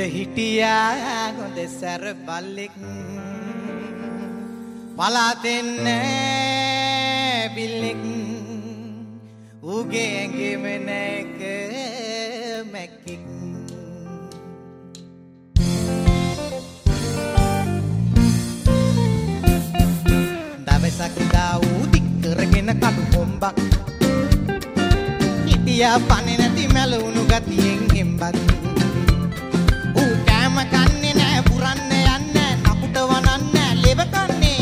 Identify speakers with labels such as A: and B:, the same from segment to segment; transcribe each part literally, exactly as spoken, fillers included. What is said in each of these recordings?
A: හිටියා හොඳ සැර බල්ලෙක් පලාතෙන් නෑ බිල්ලෙක් ඌගේ ඇඟෙම නැක මැක්කෙක් දවසක් දා ඌ දික් කරගෙන කටු කොම්බක් හිටියා පන්නේ නැති මැලුණු ගතියෙන් හෙම්බත් ඌ කෑම කන්නේ නෑ පුරන්න යන්නේ නකුට වනන්නේ ලෙව කන්නේ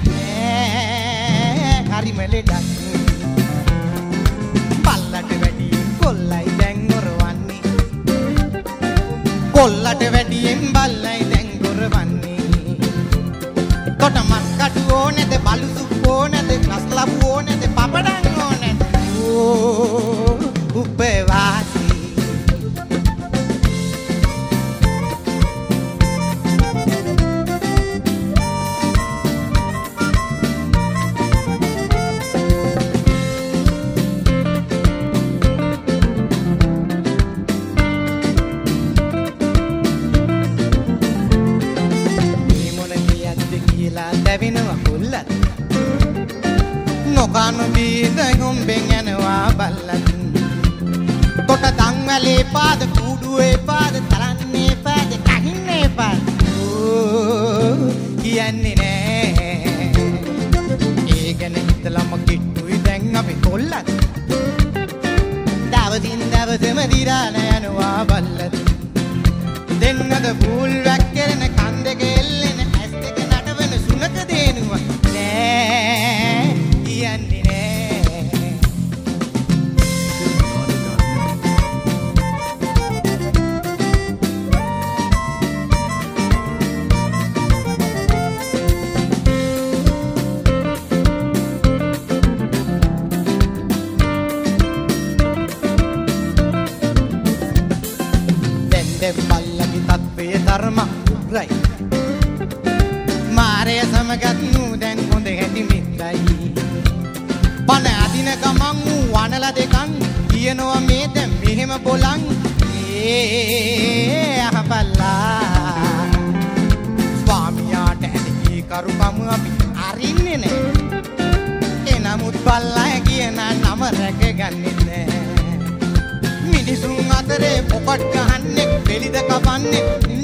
A: නෑ හරිම ලෙඩක් පල්ලට වැඩි කොල්ලයි දැන් ගොරවන්නේ කොල්ලට වැඩියෙන් බල්ලයි දැන් ගොරවන්නේ කොට මස් කටු ඕනේද බලු සුප් ඕනේද ගස් ලබු ඕනේද පපඩම් ඕනේද ඕ උපවාසී නොකන බීද ගොම්බෙන් යනවා බල්ලත් කොට දන්වැලේ පාද කුඩුවේ පාද තරන්නේ පාද කහින්නේ පාද ඕ කියන්නේ නෑ ඒ ගැන හිතලම කිට්ටුයි දැන් අපි කොල්ලත් දවසින් දවසම දිරාන යනවා බල්ලත් දෙන්නද බූල් වැක්කෙරෙන කන් දෙක එල්ලෙන ඇස් දෙක නටවන සුනක දේනුවා නෑ කියන්නේ නෑ දෙන්නෙ බල්ලගේ තත්ත්වයේ ධර්ම උග්‍රයි මාරය සමගත් නූ දැන් හොඳ හැටි මිත්‍රයි බන අදින ගමන් වූ වනල දෙකන් කියනවා මේ දැන් මෙහෙම බොලන් ඒ අහබල්ලා ස්වාමියාට ඇති කරුකම අපි අරින්නේ නෑ එනමුත් බල්ලා කියන නම රැකගන්නේ නෑ මිනිසුන් අතරේ පොකට් ගහන්නේ බෙලිද කපන්නේ